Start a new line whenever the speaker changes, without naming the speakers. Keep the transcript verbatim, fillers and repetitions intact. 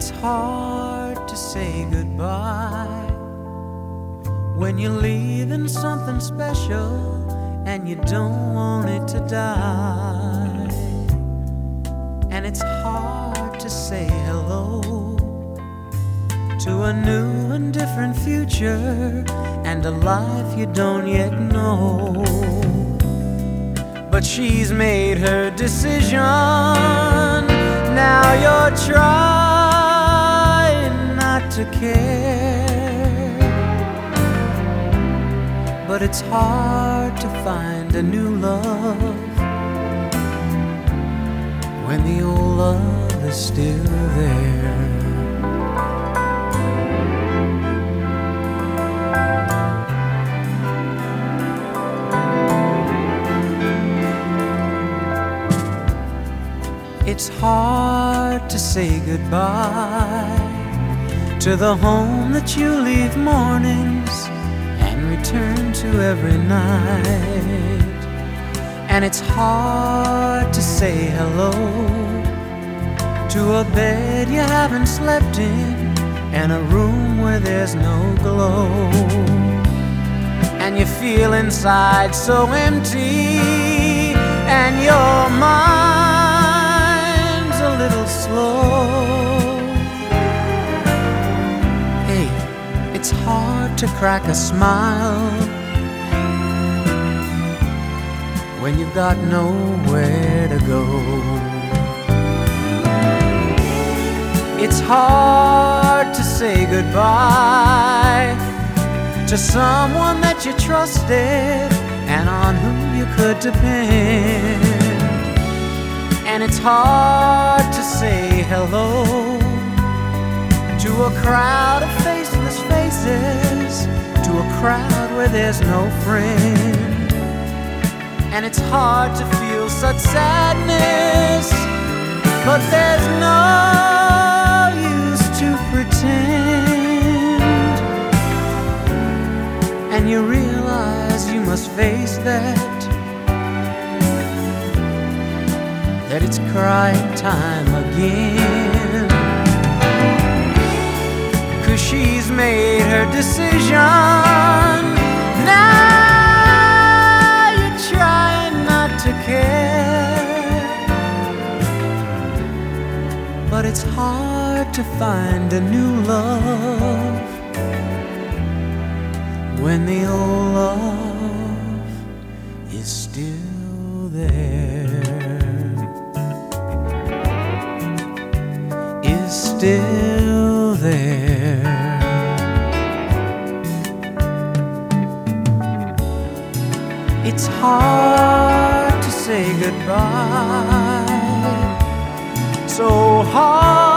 it's hard to say goodbye when you're leaving something special and you don't want it to die. And it's hard to say hello to a new and different future and a life you don't yet know. But she's made her decision, now you're trying not to care. But it's hard to find a new love when the old love is still there. It's hard to say goodbye to the home that you leave mornings and return to every night. And it's hard to say hello to a bed you haven't slept in and a room where there's no glow. And you feel inside so empty and your mind's a little slow. Hey, it's hard to crack a smile when you've got nowhere to go. It's hard to say goodbye to someone that you trusted and on whom you could depend. And it's hard to say hello to a crowd of faceless faces, to a crowd where there's no friend. And it's hard to feel such sadness, but there's no use to pretend. And you realize you must face that, that it's crying time again. 'Cause she's made her decision, now you're trying not to care. But it's hard to find a new love when the old love is still there, is still there. It's hard to say goodbye, so hard